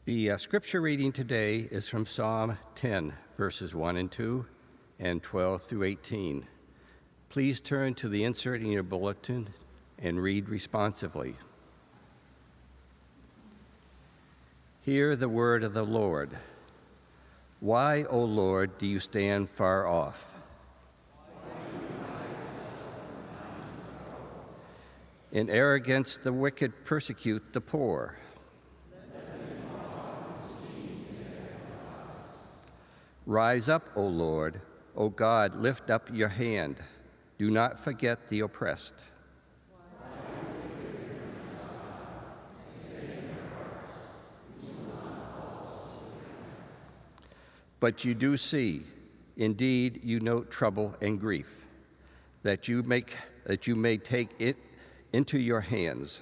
The scripture reading today is from Psalm 10, verses 1 and 2, and 12 through 18. Please turn to the insert in your bulletin and read responsively. Hear the word of the Lord. Why, O Lord, do you stand far off? In arrogance, the wicked persecute the poor. Rise up, O Lord. O God, lift up your hand. Do not forget the oppressed. But you do see, indeed, you note trouble and grief, that you may take it into your hands.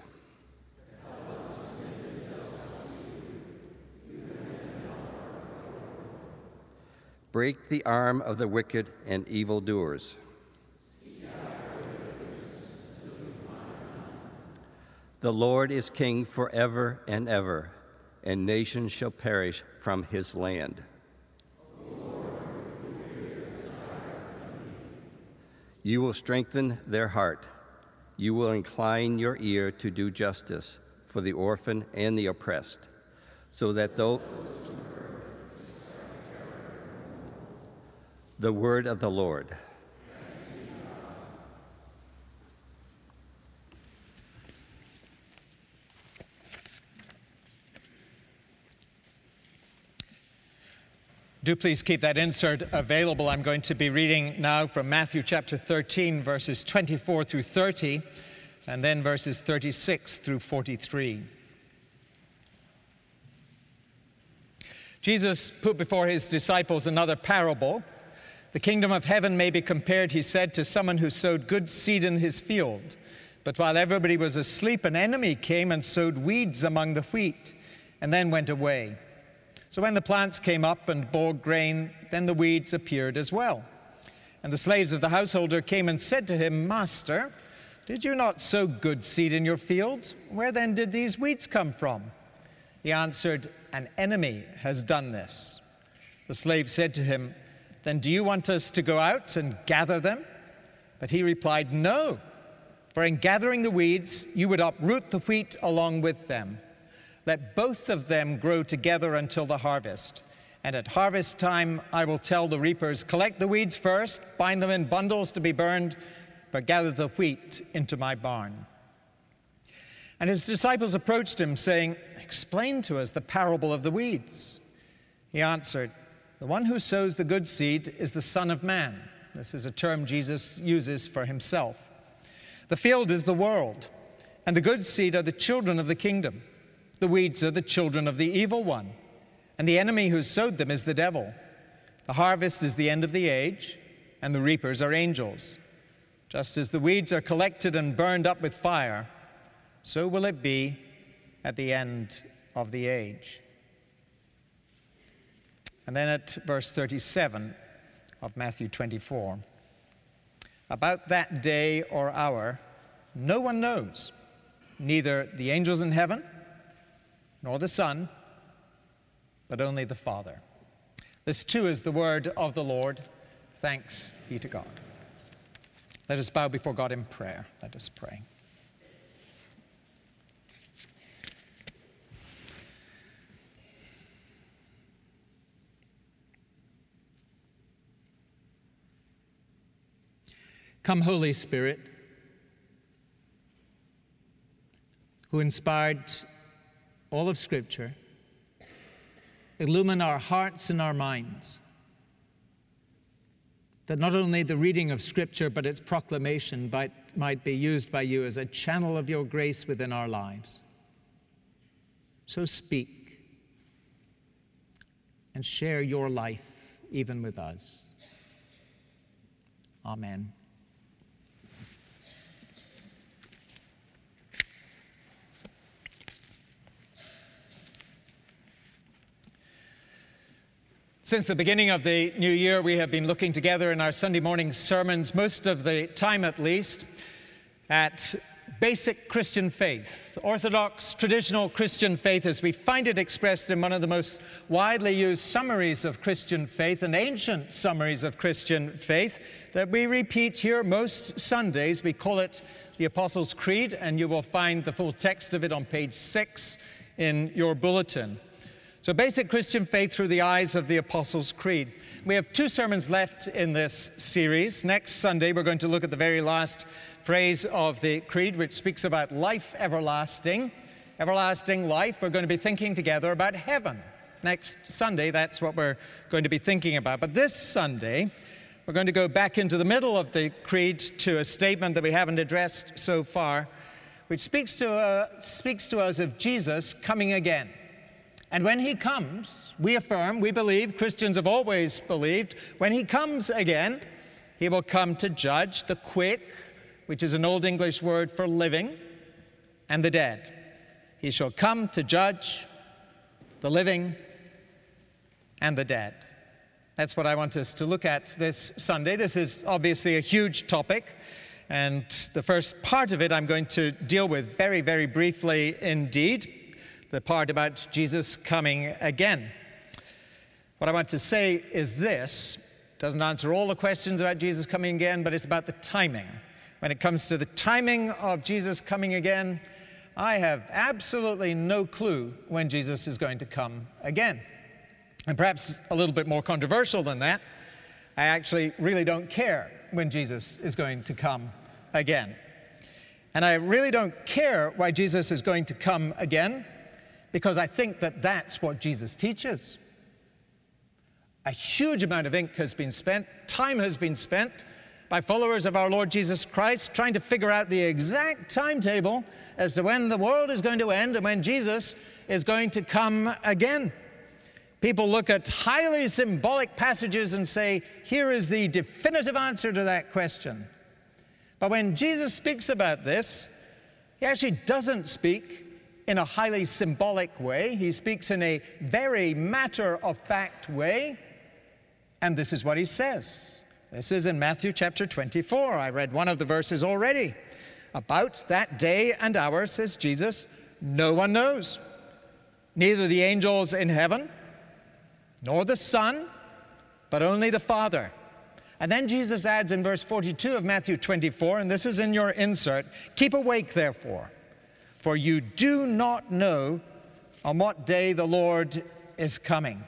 Break the arm of the wicked and evildoers. The Lord is king forever and ever, and nations shall perish from his land. You will strengthen their heart. You will incline your ear to do justice for the orphan and the oppressed, so that the word of the Lord. Do please keep that insert available. I'm going to be reading now from Matthew chapter 13, verses 24 through 30, and then verses 36 through 43. Jesus put before his disciples another parable. The kingdom of heaven may be compared, he said, to someone who sowed good seed in his field. But while everybody was asleep, an enemy came and sowed weeds among the wheat, and then went away. So when the plants came up and bore grain, then the weeds appeared as well. And the slaves of the householder came and said to him, Master, did you not sow good seed in your field? Where then did these weeds come from? He answered, An enemy has done this. The slave said to him, Then do you want us to go out and gather them? But he replied, No, for in gathering the weeds, you would uproot the wheat along with them. Let both of them grow together until the harvest. And at harvest time, I will tell the reapers, Collect the weeds first, bind them in bundles to be burned, but gather the wheat into my barn. And his disciples approached him, saying, Explain to us the parable of the weeds. He answered, The one who sows the good seed is the Son of Man. This is a term Jesus uses for himself. The field is the world, and the good seed are the children of the kingdom. The weeds are the children of the evil one, and the enemy who sowed them is the devil. The harvest is the end of the age, and the reapers are angels. Just as the weeds are collected and burned up with fire, so will it be at the end of the age. And then at verse 37 of Matthew 24, About that day or hour, no one knows, neither the angels in heaven, nor the Son, but only the Father. This too is the word of the Lord. Thanks be to God. Let us bow before God in prayer. Let us pray. Come, Holy Spirit, who inspired all of Scripture, illumine our hearts and our minds, that not only the reading of Scripture but its proclamation might be used by you as a channel of your grace within our lives. So speak and share your life even with us. Amen. Since the beginning of the new year, we have been looking together in our Sunday morning sermons, most of the time at least, at basic Christian faith, orthodox, traditional Christian faith, as we find it expressed in one of the most widely used summaries of Christian faith and ancient summaries of Christian faith that we repeat here most Sundays. We call it the Apostles' Creed, and you will find the full text of it on page 6 in your bulletin. So basic Christian faith through the eyes of the Apostles' Creed. We have 2 sermons left in this series. Next Sunday, we're going to look at the very last phrase of the Creed, which speaks about life everlasting, everlasting life. We're going to be thinking together about heaven. Next Sunday, that's what we're going to be thinking about. But this Sunday, we're going to go back into the middle of the Creed to a statement that we haven't addressed so far, which speaks to us of Jesus coming again. And when he comes, we affirm, we believe, Christians have always believed, when he comes again, he will come to judge the quick, which is an Old English word for living, and the dead. He shall come to judge the living and the dead. That's what I want us to look at this Sunday. This is obviously a huge topic, and the first part of it I'm going to deal with very, very briefly indeed. The part about Jesus coming again. What I want to say is this. It doesn't answer all the questions about Jesus coming again, but it's about the timing. When it comes to the timing of Jesus coming again, I have absolutely no clue when Jesus is going to come again. And perhaps a little bit more controversial than that, I actually really don't care when Jesus is going to come again. And I really don't care why Jesus is going to come again, because I think that that's what Jesus teaches. A huge amount of ink has been spent, time has been spent by followers of our Lord Jesus Christ trying to figure out the exact timetable as to when the world is going to end and when Jesus is going to come again. People look at highly symbolic passages and say, here is the definitive answer to that question. But when Jesus speaks about this, he actually doesn't speak in a highly symbolic way. He speaks in a very matter-of-fact way, and this is what he says. This is in Matthew chapter 24. I read one of the verses already. About that day and hour, says Jesus, no one knows, neither the angels in heaven, nor the Son, but only the Father. And then Jesus adds in verse 42 of Matthew 24, and this is in your insert, keep awake, therefore, for you do not know on what day the Lord is coming.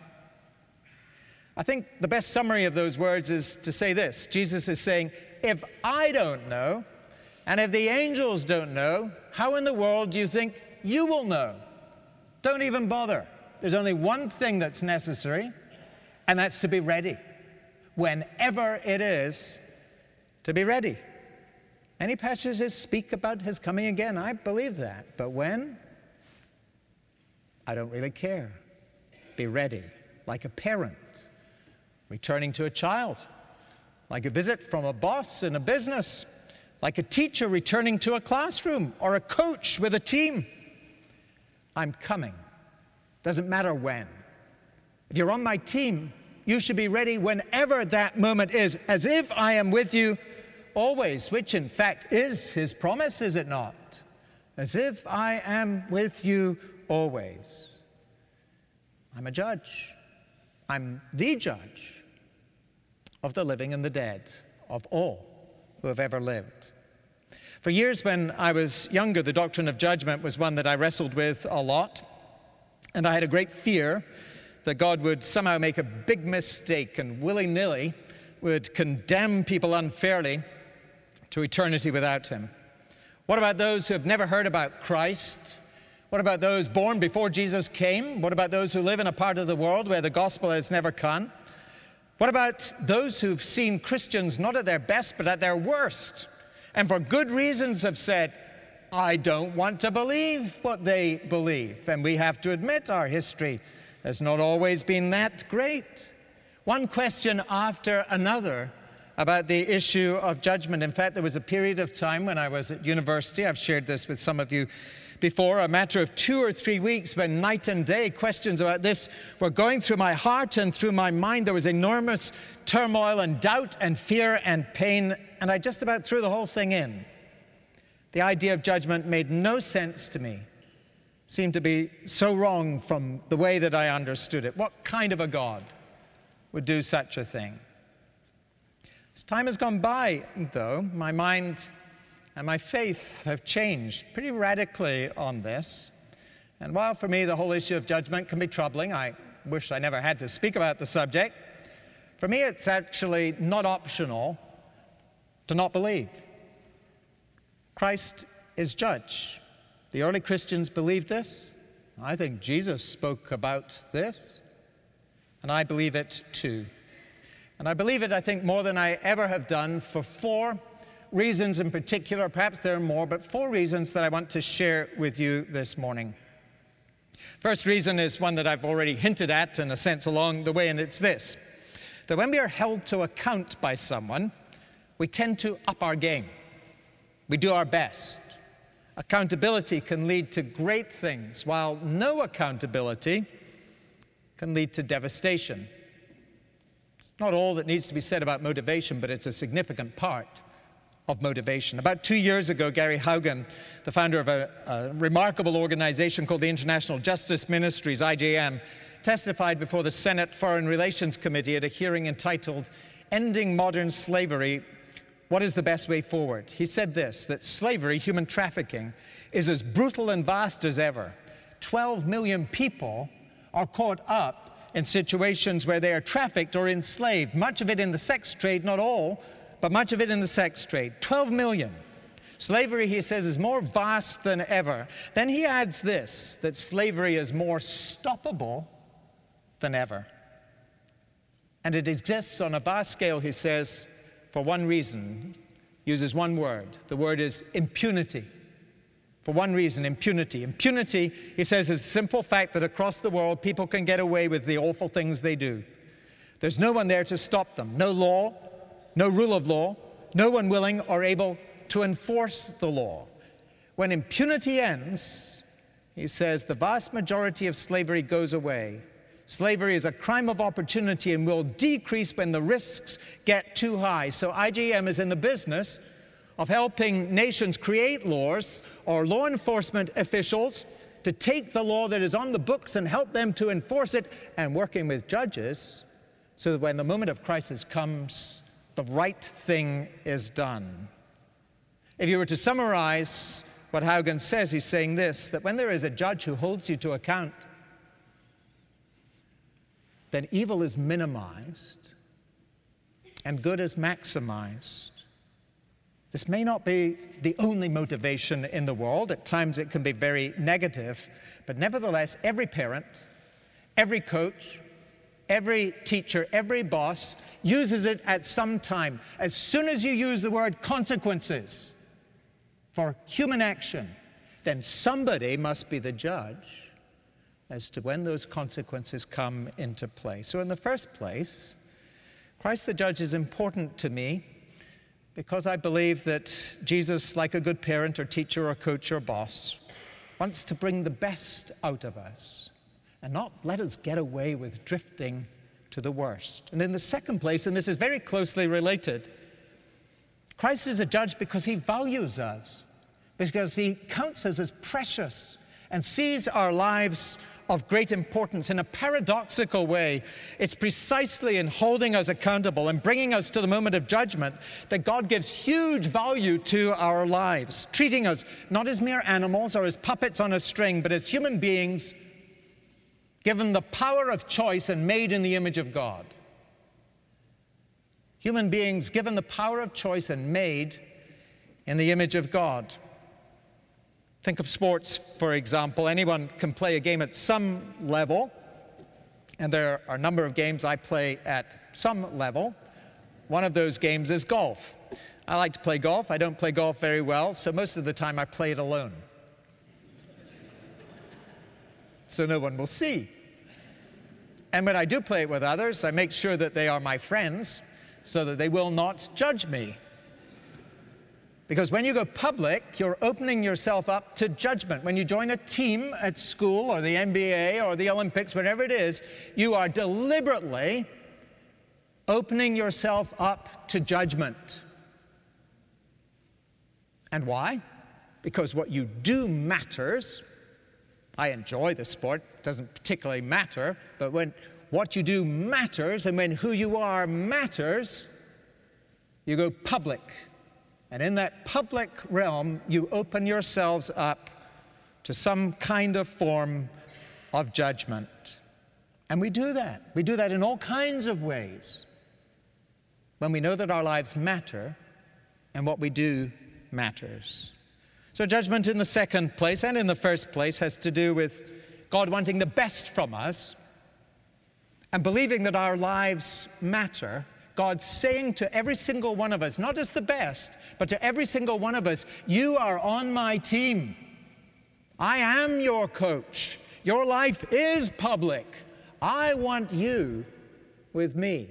I think the best summary of those words is to say this. Jesus is saying, if I don't know, and if the angels don't know, how in the world do you think you will know? Don't even bother. There's only one thing that's necessary, and that's to be ready. Whenever it is, to be ready. Many passages speak about his coming again. I believe that. But when? I don't really care. Be ready. Like a parent returning to a child. Like a visit from a boss in a business. Like a teacher returning to a classroom. Or a coach with a team. I'm coming. Doesn't matter when. If you're on my team, you should be ready whenever that moment is, as if I am with you always, which in fact is his promise, is it not? As if I am with you always. I'm a judge. I'm the judge of the living and the dead, of all who have ever lived. For years when I was younger, the doctrine of judgment was one that I wrestled with a lot, and I had a great fear that God would somehow make a big mistake and willy-nilly would condemn people unfairly to eternity without him. What about those who have never heard about Christ? What about those born before Jesus came? What about those who live in a part of the world where the gospel has never come? What about those who've seen Christians not at their best but at their worst, and for good reasons have said, I don't want to believe what they believe? And we have to admit our history has not always been that great. One question after another about the issue of judgment. In fact, there was a period of time when I was at university, I've shared this with some of you before, a matter of 2 or 3 weeks when night and day questions about this were going through my heart and through my mind. There was enormous turmoil and doubt and fear and pain, and I just about threw the whole thing in. The idea of judgment made no sense to me. Seemed to be so wrong from the way that I understood it. What kind of a God would do such a thing? As time has gone by, though, my mind and my faith have changed pretty radically on this. And while for me the whole issue of judgment can be troubling, I wish I never had to speak about the subject, for me it's actually not optional to not believe. Christ is judge. The early Christians believed this. I think Jesus spoke about this. And I believe it too. And I believe it, I think, more than I ever have done for 4 reasons in particular. Perhaps there are more, but 4 reasons that I want to share with you this morning. First reason is one that I've already hinted at in a sense along the way, and it's this: that when we are held to account by someone, we tend to up our game. We do our best. Accountability can lead to great things, while no accountability can lead to devastation. It's not all that needs to be said about motivation, but it's a significant part of motivation. About 2 years ago, Gary Haugen, the founder of a remarkable organization called the International Justice Ministries, IJM, testified before the Senate Foreign Relations Committee at a hearing entitled "Ending Modern Slavery, What is the Best Way Forward?" He said this, that slavery, human trafficking, is as brutal and vast as ever. 12 million people are caught up in situations where they are trafficked or enslaved, much of it in the sex trade, not all, but much of it in the sex trade. 12 million. Slavery, he says, is more vast than ever. Then he adds this, that slavery is more stoppable than ever. And it exists on a vast scale, he says, for one reason. Uses one word. The word is impunity. For one reason, impunity. Impunity, he says, is the simple fact that across the world people can get away with the awful things they do. There's no one there to stop them. No law, no rule of law, no one willing or able to enforce the law. When impunity ends, he says, the vast majority of slavery goes away. Slavery is a crime of opportunity and will decrease when the risks get too high. So IJM is in the business of helping nations create laws or law enforcement officials to take the law that is on the books and help them to enforce it, and working with judges so that when the moment of crisis comes, the right thing is done. If you were to summarize what Haugen says, he's saying this, that when there is a judge who holds you to account, then evil is minimized and good is maximized. This may not be the only motivation in the world. At times it can be very negative. But nevertheless, every parent, every coach, every teacher, every boss uses it at some time. As soon as you use the word consequences for human action, then somebody must be the judge as to when those consequences come into play. So in the first place, Christ the judge is important to me because I believe that Jesus, like a good parent or teacher or coach or boss, wants to bring the best out of us and not let us get away with drifting to the worst. And in the second place, and this is very closely related, Christ is a judge because he values us, because he counts us as precious and sees our lives of great importance. In a paradoxical way, it's precisely in holding us accountable and bringing us to the moment of judgment that God gives huge value to our lives, treating us not as mere animals or as puppets on a string, but as human beings given the power of choice and made in the image of God. Human beings given the power of choice and made in the image of God. Think of sports, for example. Anyone can play a game at some level, and there are a number of games I play at some level. One of those games is golf. I like to play golf. I don't play golf very well, so most of the time I play it alone. So no one will see. And when I do play it with others, I make sure that they are my friends so that they will not judge me. Because when you go public, you're opening yourself up to judgment. When you join a team at school or the NBA or the Olympics, whatever it is, you are deliberately opening yourself up to judgment. And why? because what you do matters. I enjoy the sport, it doesn't particularly matter, but when what you do matters and when who you are matters, you go public. And in that public realm, you open yourselves up to some kind of form of judgment. And we do that. We do that in all kinds of ways. When we know that our lives matter and what we do matters. So judgment in the second place and in the first place has to do with God wanting the best from us and believing that our lives matter. God saying to every single one of us, not just the best, but to every single one of us, you are on my team. I am your coach. Your life is public. I want you with me.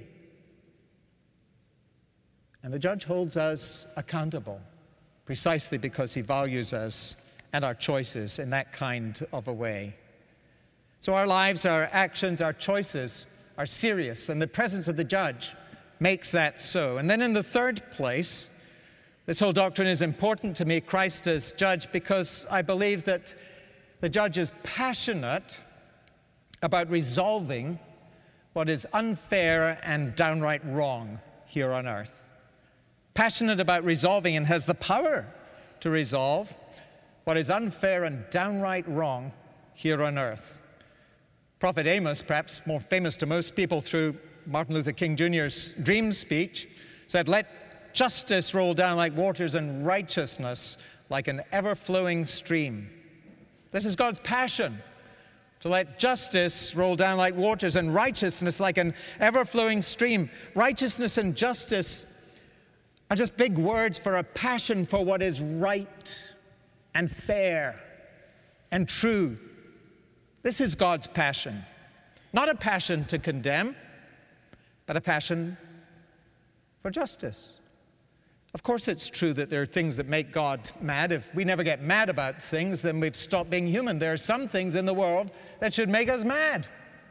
And the judge holds us accountable precisely because he values us and our choices in that kind of a way. So our lives, our actions, our choices are serious, and the presence of the judge makes that so. And then in the third place, this whole doctrine is important to me, Christ as judge, because I believe that the judge is passionate about resolving what is unfair and downright wrong here on earth. Passionate about resolving and has the power to resolve what is unfair and downright wrong here on earth. Prophet Amos, perhaps more famous to most people through Martin Luther King Jr.'s dream speech, said, "Let justice roll down like waters and righteousness like an ever-flowing stream." This is God's passion, to let justice roll down like waters and righteousness like an ever-flowing stream. Righteousness and justice are just big words for a passion for what is right and fair and true. This is God's passion. Not a passion to condemn, but a passion for justice. Of course it's true that there are things that make God mad. If we never get mad about things, then we've stopped being human. There are some things in the world that should make us mad.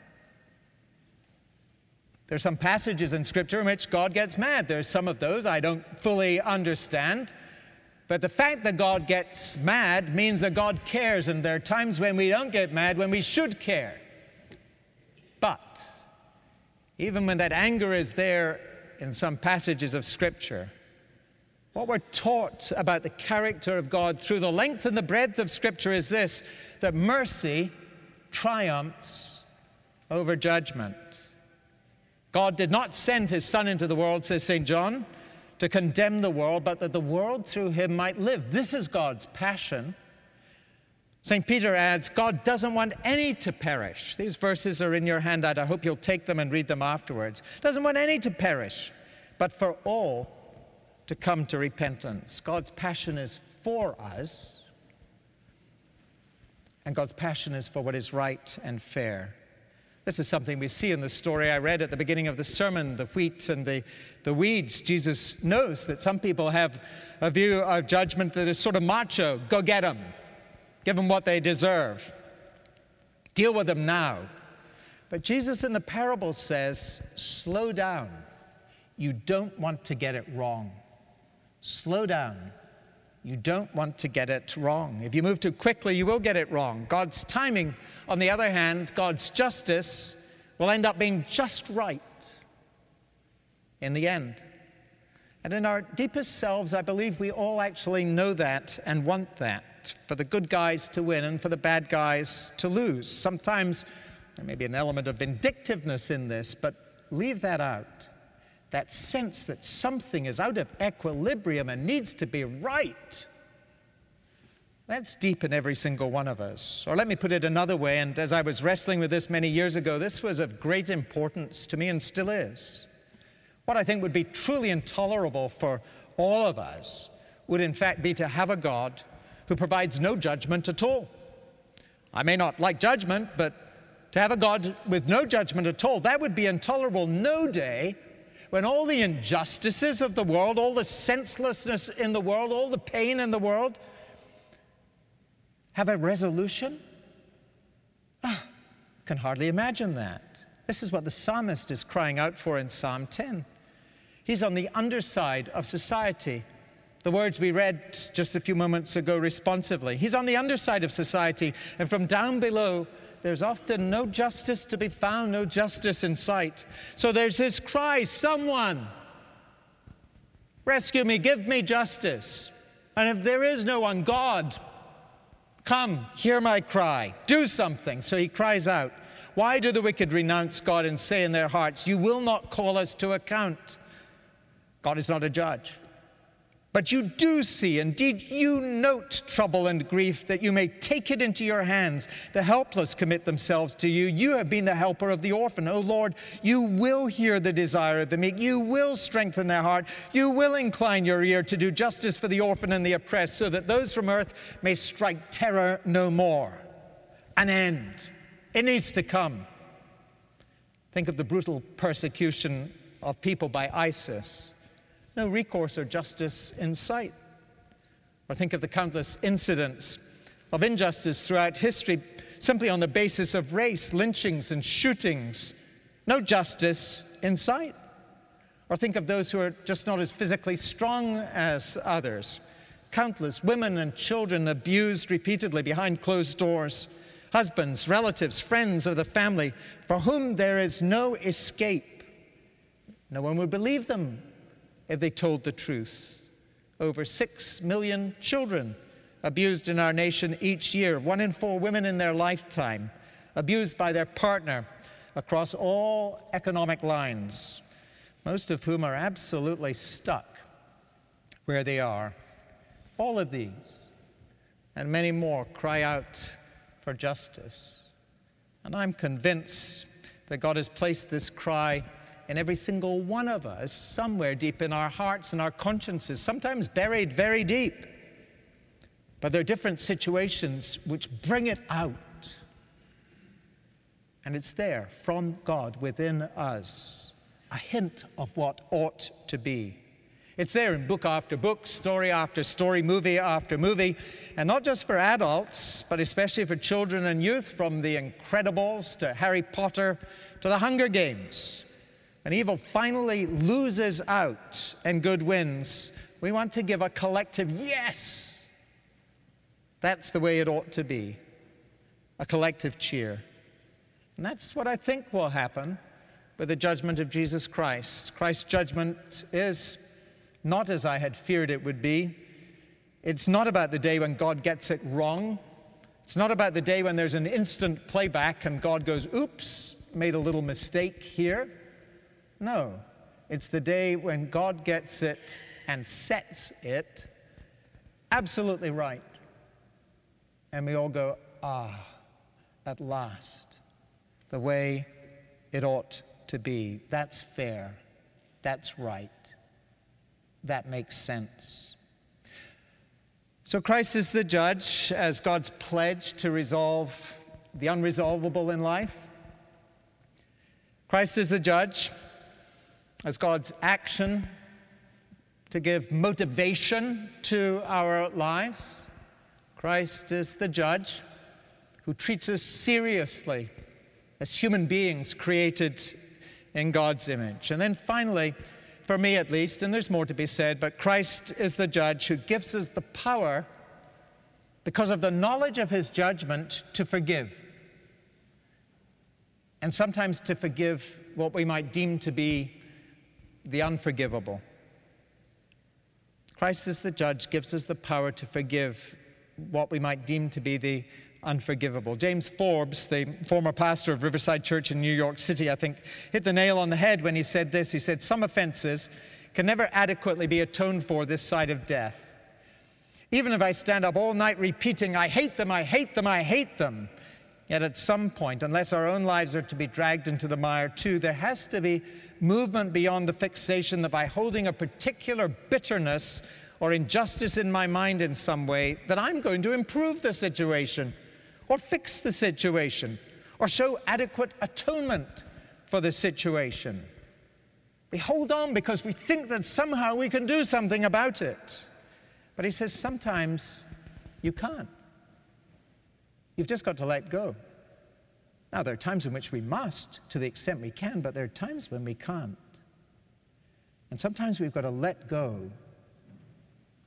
There are some passages in Scripture in which God gets mad. There are some of those I don't fully understand. But the fact that God gets mad means that God cares, and there are times when we don't get mad when we should care. But even when that anger is there in some passages of Scripture, what we're taught about the character of God through the length and the breadth of Scripture is this, that mercy triumphs over judgment. God did not send his Son into the world, says St. John, to condemn the world, but that the world through him might live. This is God's passion. St. Peter adds, God doesn't want any to perish. These verses are in your handout. I hope you'll take them and read them afterwards. Doesn't want any to perish, but for all to come to repentance. God's passion is for us, and God's passion is for what is right and fair. This is something we see in the story I read at the beginning of the sermon, the wheat and the weeds. Jesus knows that some people have a view of judgment that is sort of macho. Go get them. Give them what they deserve. Deal with them now. But Jesus in the parable says, slow down. You don't want to get it wrong. Slow down. You don't want to get it wrong. If you move too quickly, you will get it wrong. God's timing, on the other hand, God's justice will end up being just right in the end. And in our deepest selves, I believe we all actually know that and want that, for the good guys to win and for the bad guys to lose. Sometimes there may be an element of vindictiveness in this, but leave that out. That sense that something is out of equilibrium and needs to be right. That's deep in every single one of us. Or let me put it another way, and as I was wrestling with this many years ago, this was of great importance to me and still is. What I think would be truly intolerable for all of us would in fact be to have a God who provides no judgment at all. I may not like judgment, but to have a God with no judgment at all, that would be intolerable. No day when all the injustices of the world, all the senselessness in the world, all the pain in the world have a resolution? Can hardly imagine that. This is what the psalmist is crying out for in Psalm 10. He's on the underside of society. The words we read just a few moments ago responsively. He's on the underside of society, and from down below, there's often no justice to be found, no justice in sight. So there's this cry, someone, rescue me, give me justice. And if there is no one, God, come, hear my cry, do something. So he cries out. Why do the wicked renounce God and say in their hearts, you will not call us to account? God is not a judge. But you do see, indeed you note trouble and grief, that you may take it into your hands. The helpless commit themselves to you. You have been the helper of the orphan. O Lord, you will hear the desire of the meek. You will strengthen their heart. You will incline your ear to do justice for the orphan and the oppressed, so that those from earth may strike terror no more. An end. It needs to come. Think of the brutal persecution of people by ISIS. No recourse or justice in sight. Or think of the countless incidents of injustice throughout history simply on the basis of race, lynchings and shootings. No justice in sight. Or think of those who are just not as physically strong as others. Countless women and children abused repeatedly behind closed doors. Husbands, relatives, friends of the family for whom there is no escape. No one would believe them if they told the truth. Over 6 million children abused in our nation each year. 1 in 4 women in their lifetime abused by their partner across all economic lines, most of whom are absolutely stuck where they are. All of these and many more cry out for justice. And I'm convinced that God has placed this cry in every single one of us, somewhere deep in our hearts and our consciences, sometimes buried very deep. But there are different situations which bring it out. And it's there, from God, within us, a hint of what ought to be. It's there in book after book, story after story, movie after movie, and not just for adults, but especially for children and youth, from The Incredibles to Harry Potter to The Hunger Games. When evil finally loses out and good wins, we want to give a collective yes. That's the way it ought to be, a collective cheer. And that's what I think will happen with the judgment of Jesus Christ. Christ's judgment is not as I had feared it would be. It's not about the day when God gets it wrong. It's not about the day when there's an instant playback and God goes, oops, made a little mistake here. No, it's the day when God gets it and sets it absolutely right. And we all go, at last, the way it ought to be. That's fair. That's right. That makes sense. So Christ is the judge as God's pledge to resolve the unresolvable in life. Christ is the judge as God's action to give motivation to our lives. Christ is the judge who treats us seriously as human beings created in God's image. And then finally, for me at least, and there's more to be said, but Christ is the judge who gives us the power, because of the knowledge of his judgment, to forgive. And sometimes to forgive what we might deem to be the unforgivable. Christ as the judge gives us the power to forgive what we might deem to be the unforgivable. James Forbes, the former pastor of Riverside Church in New York City, I think, hit the nail on the head when he said this. He said, some offenses can never adequately be atoned for this side of death. Even if I stand up all night repeating, I hate them, I hate them, I hate them, yet at some point, unless our own lives are to be dragged into the mire too, there has to be movement beyond the fixation that by holding a particular bitterness or injustice in my mind in some way, that I'm going to improve the situation or fix the situation or show adequate atonement for the situation. We hold on because we think that somehow we can do something about it. But he says sometimes you can't. You've just got to let go. Now, there are times in which we must, to the extent we can, but there are times when we can't. And sometimes we've got to let go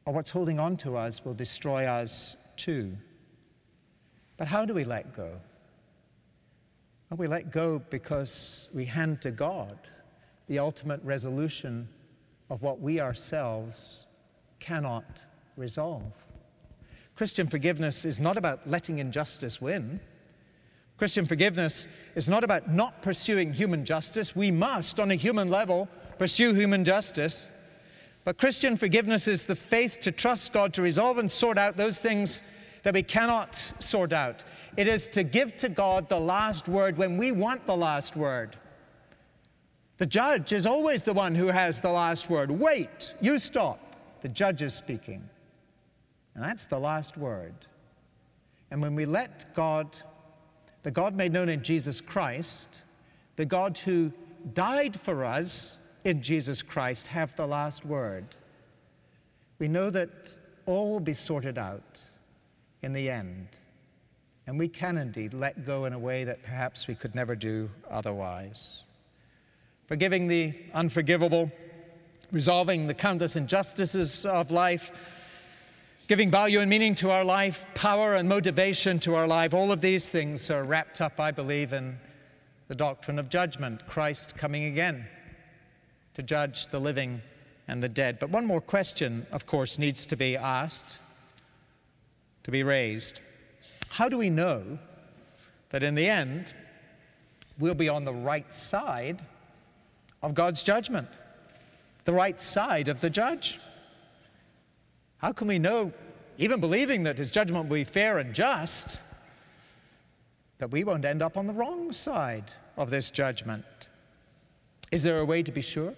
or what's holding on to us will destroy us too. But how do we let go? Well, we let go because we hand to God the ultimate resolution of what we ourselves cannot resolve. Christian forgiveness is not about letting injustice win. Christian forgiveness is not about not pursuing human justice. We must, on a human level, pursue human justice. But Christian forgiveness is the faith to trust God to resolve and sort out those things that we cannot sort out. It is to give to God the last word when we want the last word. The judge is always the one who has the last word. Wait, you stop. The judge is speaking. And that's the last word. And when we let God, the God made known in Jesus Christ, the God who died for us in Jesus Christ, have the last word, we know that all will be sorted out in the end. And we can indeed let go in a way that perhaps we could never do otherwise. Forgiving the unforgivable, resolving the countless injustices of life, giving value and meaning to our life, power and motivation to our life, all of these things are wrapped up, I believe, in the doctrine of judgment, Christ coming again to judge the living and the dead. But one more question, of course, needs to be asked, to be raised. How do we know that in the end we'll be on the right side of God's judgment, the right side of the judge? How can we know, even believing that his judgment will be fair and just, that we won't end up on the wrong side of this judgment? Is there a way to be sure?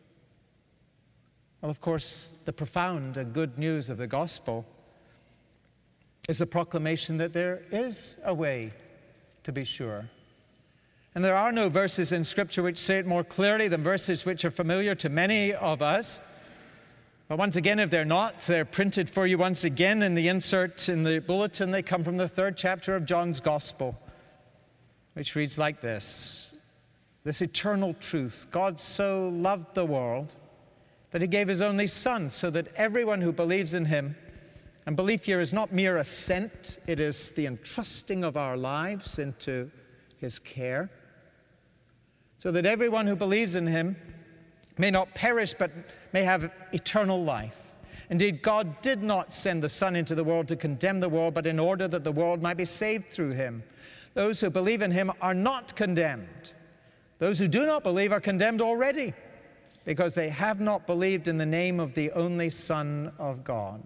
Well, of course, the profound and good news of the gospel is the proclamation that there is a way to be sure. And there are no verses in Scripture which say it more clearly than verses which are familiar to many of us. But once again, if they're not, they're printed for you once again in the insert in the bulletin. They come from the 3rd chapter of John's Gospel, which reads like this: this eternal truth, God so loved the world that he gave his only Son, so that everyone who believes in him, and belief here is not mere assent, it is the entrusting of our lives into his care, so that everyone who believes in him may not perish but may have eternal life. Indeed, God did not send the Son into the world to condemn the world, but in order that the world might be saved through him. Those who believe in him are not condemned. Those who do not believe are condemned already, because they have not believed in the name of the only Son of God.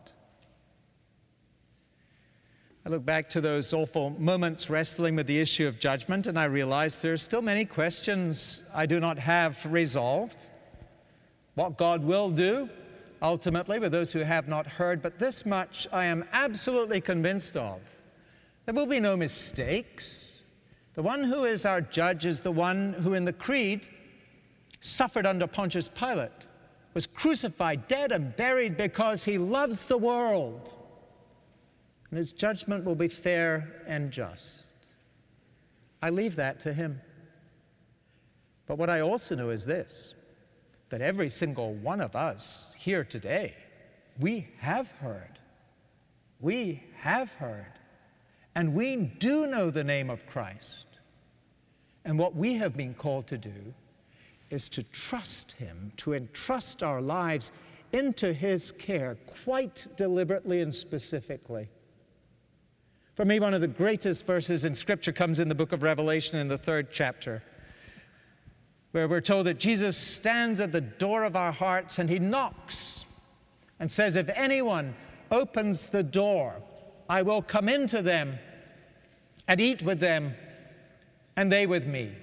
I look back to those awful moments wrestling with the issue of judgment, and I realize there are still many questions I do not have resolved. What God will do, ultimately, with those who have not heard, but this much I am absolutely convinced of. There will be no mistakes. The one who is our judge is the one who in the Creed suffered under Pontius Pilate, was crucified, dead, and buried because he loves the world. And his judgment will be fair and just. I leave that to him. But what I also know is this, that every single one of us here today, we have heard. We have heard. And we do know the name of Christ. And what we have been called to do is to trust him, to entrust our lives into his care quite deliberately and specifically. For me, one of the greatest verses in Scripture comes in the book of Revelation in the 3rd chapter, where we're told that Jesus stands at the door of our hearts and he knocks and says, if anyone opens the door, I will come into them and eat with them and they with me.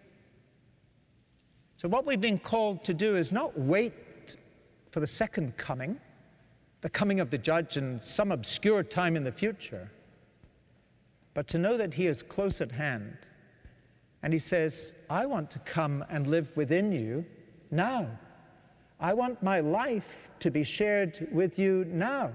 So what we've been called to do is not wait for the second coming, the coming of the judge in some obscure time in the future, but to know that he is close at hand. And he says, I want to come and live within you now. I want my life to be shared with you now.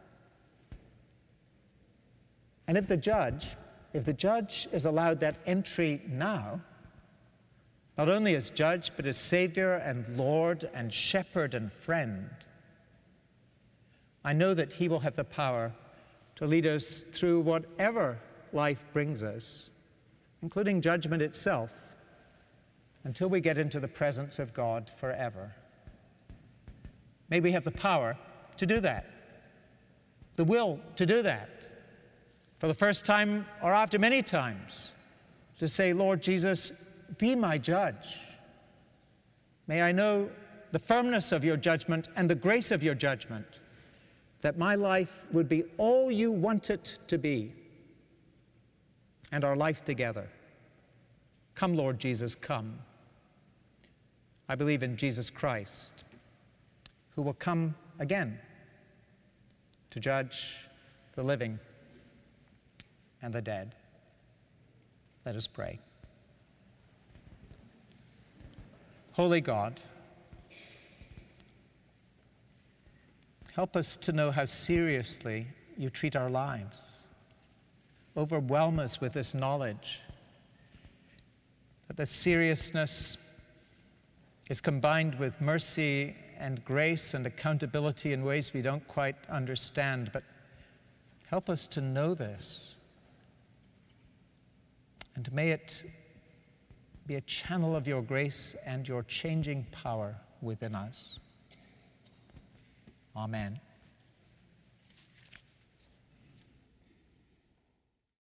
And if the judge is allowed that entry now, not only as judge, but as Savior and Lord and shepherd and friend, I know that he will have the power to lead us through whatever life brings us, including judgment itself, until we get into the presence of God forever. May we have the power to do that, the will to do that, for the first time or after many times, to say, Lord Jesus, be my judge. May I know the firmness of your judgment and the grace of your judgment, that my life would be all you want it to be, and our life together. Come, Lord Jesus, come. I believe in Jesus Christ, who will come again to judge the living and the dead. Let us pray. Holy God, help us to know how seriously you treat our lives. Overwhelm us with this knowledge that the seriousness is combined with mercy and grace and accountability in ways we don't quite understand. But help us to know this. And may it be a channel of your grace and your changing power within us. Amen.